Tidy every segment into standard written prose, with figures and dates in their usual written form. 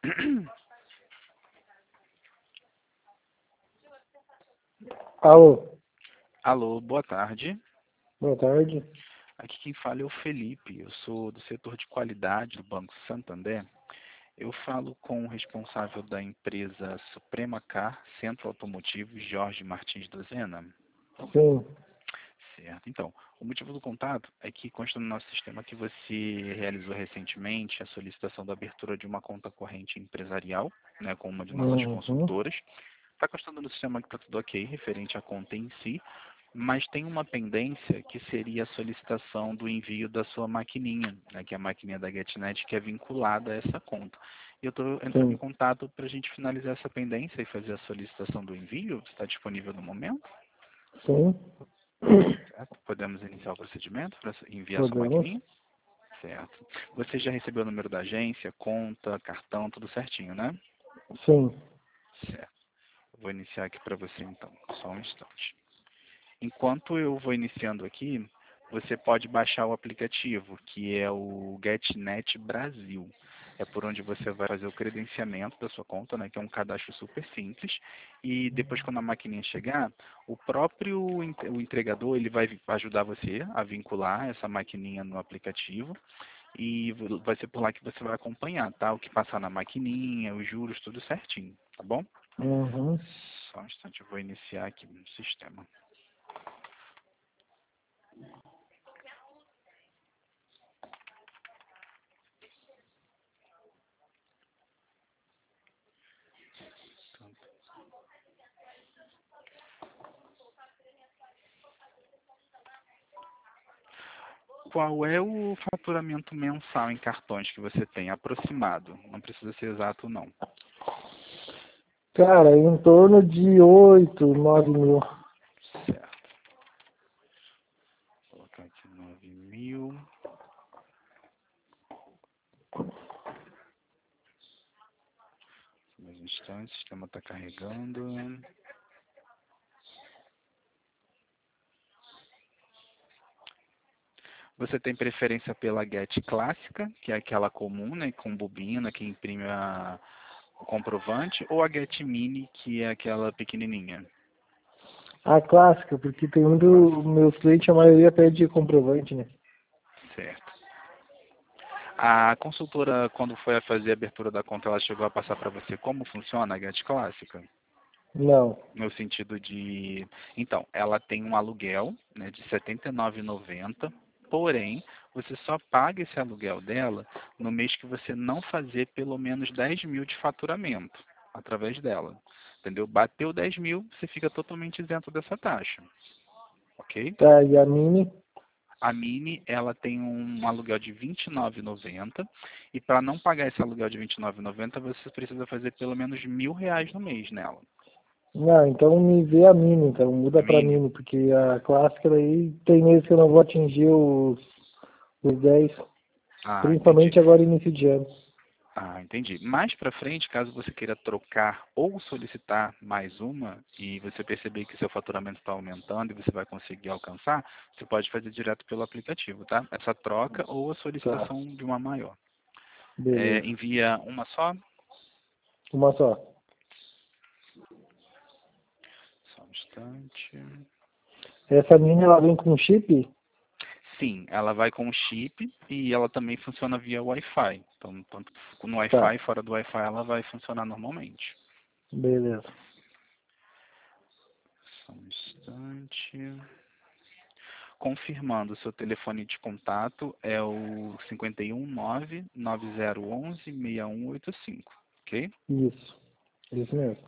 Alô, Alô, boa tarde. boa tarde. Aqui quem fala é o Felipe. Eu sou do setor de qualidade do Banco Santander. Eu falo com o responsável da empresa Suprema Car Centro Automotivo, Jorge Martins Dozena. Sim, Certo. Então, o motivo do contato é que consta no nosso sistema que você realizou recentemente a solicitação da abertura de uma conta corrente empresarial, né, com uma de nossas uhum, consultoras. Está constando no sistema que está tudo ok, referente à conta em si, mas tem uma pendência que seria a solicitação do envio da sua maquininha, né, que é a maquininha da GetNet, que é vinculada a essa conta. E eu estou entrando em sim, contato para a gente finalizar essa pendência e fazer a solicitação do envio. Está disponível no momento? sim, Certo? Podemos iniciar o procedimento para enviar sua podemos. maquininha? Certo. Você já recebeu o número da agência, conta, cartão, tudo certinho, né? Sim, Certo. Eu vou iniciar aqui para você então, só um instante. Enquanto eu vou iniciando aqui, você pode baixar o aplicativo, que é o GetNet Brasil. É por onde você vai fazer o credenciamento da sua conta, né, que é um cadastro super simples. E depois, quando a maquininha chegar, o próprio o entregador ele vai ajudar você a vincular essa maquininha no aplicativo. E vai ser por lá que você vai acompanhar, tá? O que passar na maquininha, os juros, tudo certinho, tá bom? uhum. Só um instante, eu vou iniciar aqui no sistema. Qual é o faturamento mensal em cartões que você tem, aproximado? Não precisa ser exato, não. Cara, em torno de 8, 9 mil. Certo. Vou colocar aqui 9.000. Mais um instante, o sistema está carregando. Você tem preferência pela Get clássica, que é aquela comum, né, com bobina, que imprime o comprovante, ou a Get Mini, que é aquela pequenininha? A clássica, porque tem um dos Clássica. meus clientes, a maioria pede comprovante, né? Certo. A consultora, quando foi a fazer a abertura da conta, ela chegou a passar para você como funciona a Get clássica? Não. No sentido de, então, ela tem um aluguel, né, de R$ 79,90, porém, você só paga esse aluguel dela no mês que você não fazer pelo menos 10.000 de faturamento através dela, entendeu? Bateu 10.000, você fica totalmente isento dessa taxa, ok? Tá, e a Mini? A Mini, ela tem um aluguel de R$ 29,90 e para não pagar esse aluguel de R$ 29,90, você precisa fazer pelo menos R$ 1.000 no mês nela. Não, então me vê a Mini, então A muda pra Mini? Mini, porque a clássica daí tem meses que eu não vou atingir os 10, Ah, entendi. principalmente agora início de ano. Ah, entendi. Mais para frente, caso você queira trocar ou solicitar mais uma e você perceber que seu faturamento está aumentando e você vai conseguir alcançar, você pode fazer direto pelo aplicativo, tá? Essa troca ou a Tá, solicitação de uma maior. beleza. Envia uma só? Uma só. Só um instante. Essa Mini, ela vem com chip? Sim, ela vai com chip e ela também funciona via Wi-Fi. Então, tanto no Tá, Wi-Fi e fora do Wi-Fi, ela vai funcionar normalmente. beleza. Só um instante. Confirmando, seu telefone de contato é o 519-9011-6185, ok? Isso mesmo.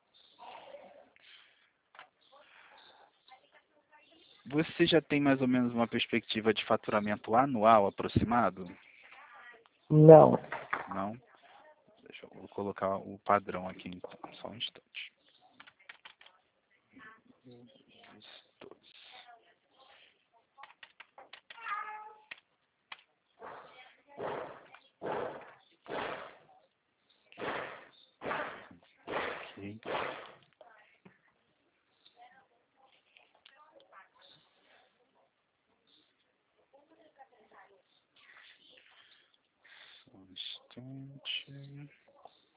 Você já tem mais ou menos uma perspectiva de faturamento anual aproximado? Não. Não? Deixa eu vou colocar o padrão aqui então, só um instante. Ok. Só um instante.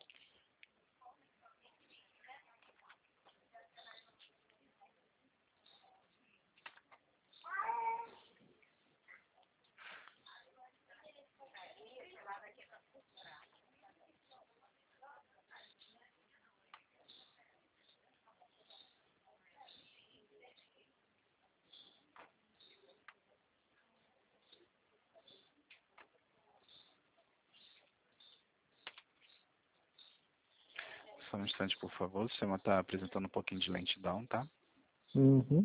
Só um instante, por favor. O sistema está apresentando um pouquinho de lentidão, tá? Uhum.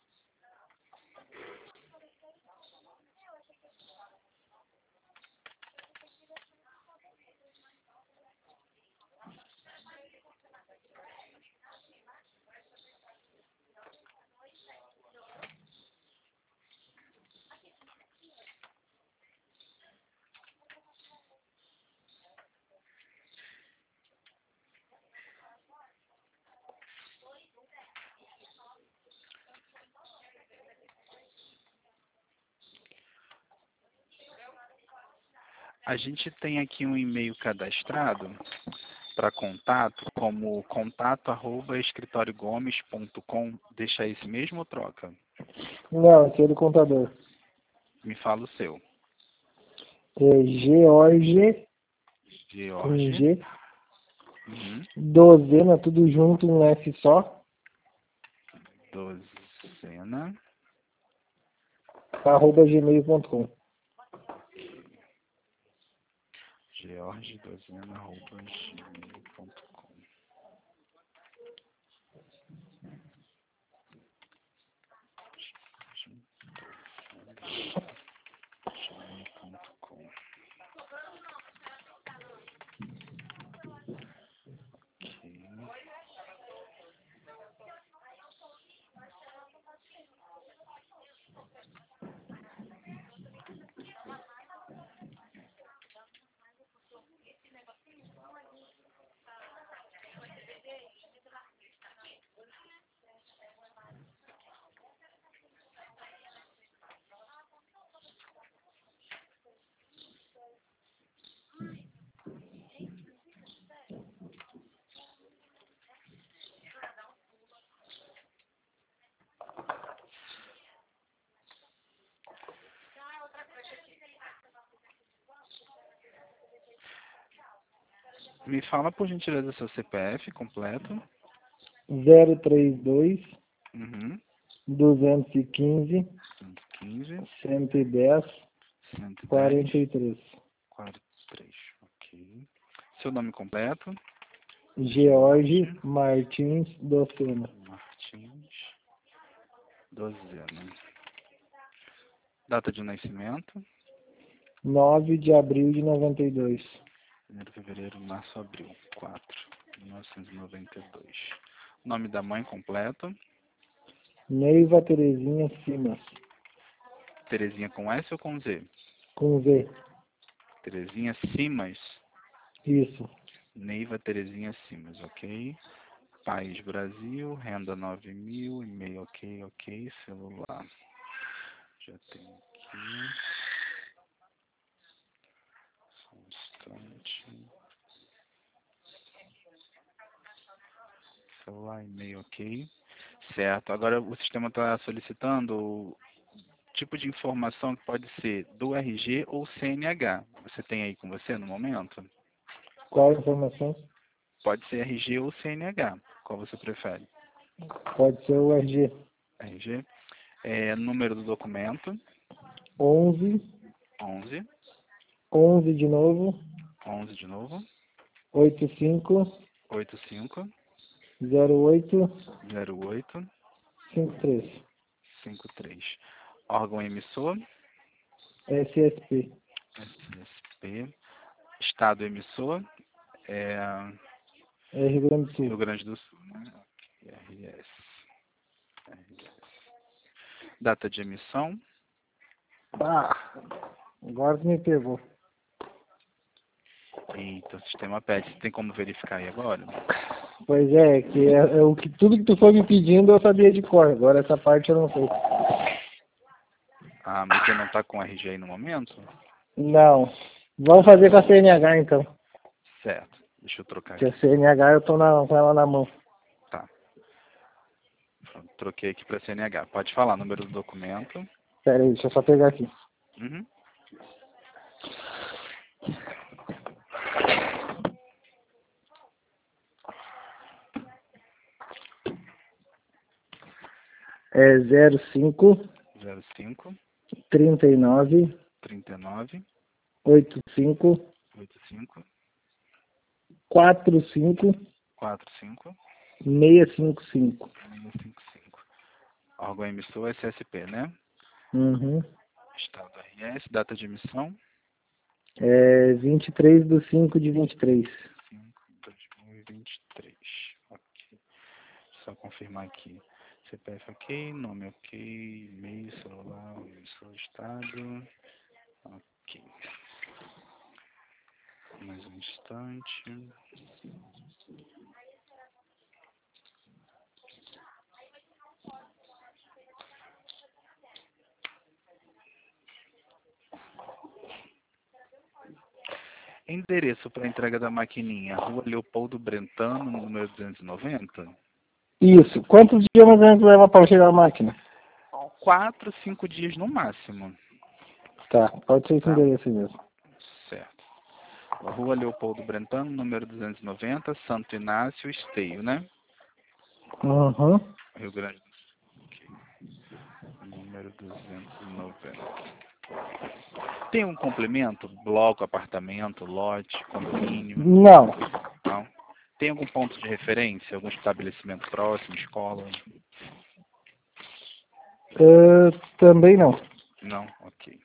A gente tem aqui um e-mail cadastrado para contato, como contato@escritoriogomes.com. Deixa esse mesmo ou troca? Não, esse é do contador. Me fala o seu. É George, com George. G, Uhum. dozena, tudo junto, um F só, Dozena. @gmail.com. george.dozena@gmail.com. gmail.com. Me fala, por gentileza, seu CPF completo. 032 Uhum. 215 115, 110 110, 43. 43. Ok. Seu nome completo? George Martins Docena. Martins Dozena. Data de nascimento? 9 de abril de 92. Janeiro, fevereiro, março, abril. 4. 1992. Nome da mãe completo? Neiva Terezinha Simas. Terezinha com S ou com Z? Com V. Terezinha Simas. Isso. Neiva Terezinha Simas, ok. País Brasil, renda 9.000, e-mail ok, celular. Já tem aqui. Só um instante. Celular, e-mail ok. Certo. Agora o sistema está solicitando o tipo de informação que pode ser do RG ou CNH. Você tem aí com você no momento? Qual a informação? Pode ser RG ou CNH. Qual você prefere? Pode ser o RG. RG. Número do documento. 11, 11. 11 de novo, 11 de novo. 85 85. 08 08. 53. 53. Órgão emissor. SSP. SSP. Estado emissor. É Rio Grande do Rio Sul. Grande do Sul, né? RS. Data de emissão. Ah, agora tu me pegou. Eita, o sistema pede. Você tem como verificar aí agora? Pois é, que é o que tudo que tu foi me pedindo eu sabia de cor. Agora essa parte eu não sei. Ah, mas você não está com RG aí no momento? Não. Vamos fazer com a CNH então. Certo. Deixa eu trocar Que aqui. a CNH eu tô com ela na mão. Tá. Pronto, troquei aqui para CNH. Pode falar, número do documento. Pera aí, deixa eu só pegar aqui. Uhum. É 05 05 39 39 85 85 45 45 655. 655. Órgão emissor SSP, né? Uhum. Estado RS, data de emissão? 23/5/23. 5/2023. Ok. Só confirmar aqui. CPF ok, nome ok, e-mail, celular, emissor, estado. Ok. Mais um instante. Endereço para entrega da maquininha, Rua Leopoldo Brentano, número 290. Isso. Quantos dias mais ou menos leva para chegar a máquina? 4, 5 dias no máximo. Tá, pode ser esse Tá? endereço mesmo. Certo. Rua Leopoldo Brentano, número 290, Santo Inácio, Esteio, né? Uhum. Rio Grande do Sul. Ok. Número 290. Tem um complemento? Bloco, apartamento, lote, condomínio? Não. Não? Tem algum ponto de referência? Algum estabelecimento próximo, escola? Também não. Não? Ok.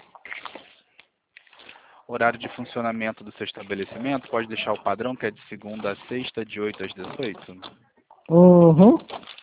Horário de funcionamento do seu estabelecimento, pode deixar o padrão, que é de segunda a sexta, de 8 às 18? Uhum.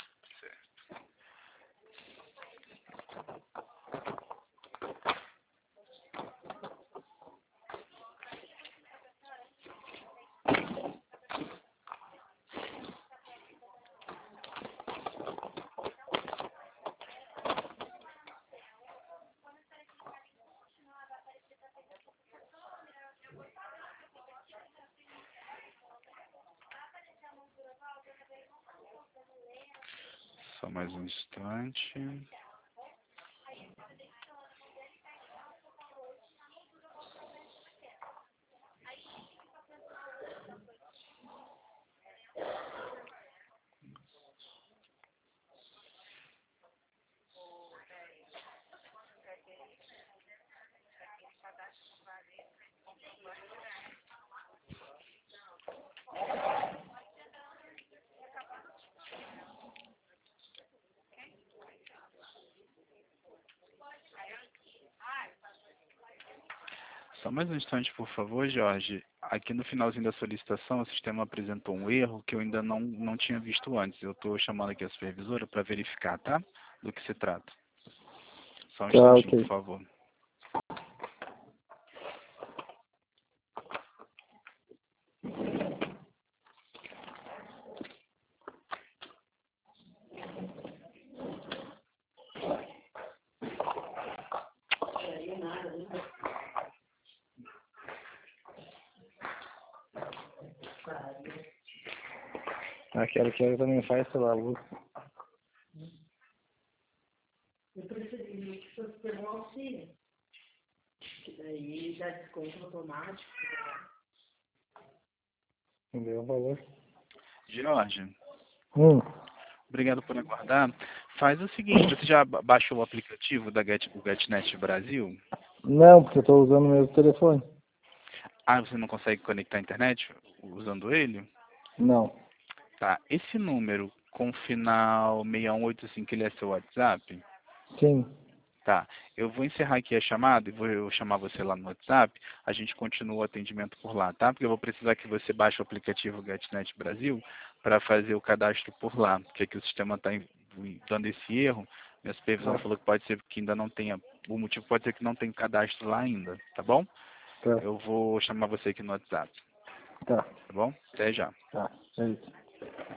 Só mais um instante. Só mais um instante, por favor, Jorge. Aqui no finalzinho da solicitação, o sistema apresentou um erro que eu ainda não tinha visto antes. Eu estou chamando aqui a supervisora para verificar, tá? Do que se trata. Só um Tá, instantinho, por ok. favor. Aquela que ela também faz pela luz. Eu preferi que fosse pelo auxílio, que daí dá desconto automático. Entendeu o valor? Jorge, Hum. obrigado por aguardar. Faz o seguinte, você já baixou o aplicativo da o GetNet Brasil? Não, porque eu estou usando o mesmo telefone. Ah, você não consegue conectar a internet usando ele? Não. Tá. Esse número com final 6185, ele é seu WhatsApp? Sim. Tá. Eu vou encerrar aqui a chamada e vou chamar você lá no WhatsApp. A gente continua o atendimento por lá, tá? Porque eu vou precisar que você baixe o aplicativo GetNet Brasil para fazer o cadastro por lá. Porque aqui o sistema está dando esse erro. Minha supervisão Tá. falou que pode ser que ainda não tenha. O motivo pode ser que não tenha cadastro lá ainda, tá bom? Tá. Eu vou chamar você aqui no WhatsApp, Tá. tá bom? Até já. Tá. É isso.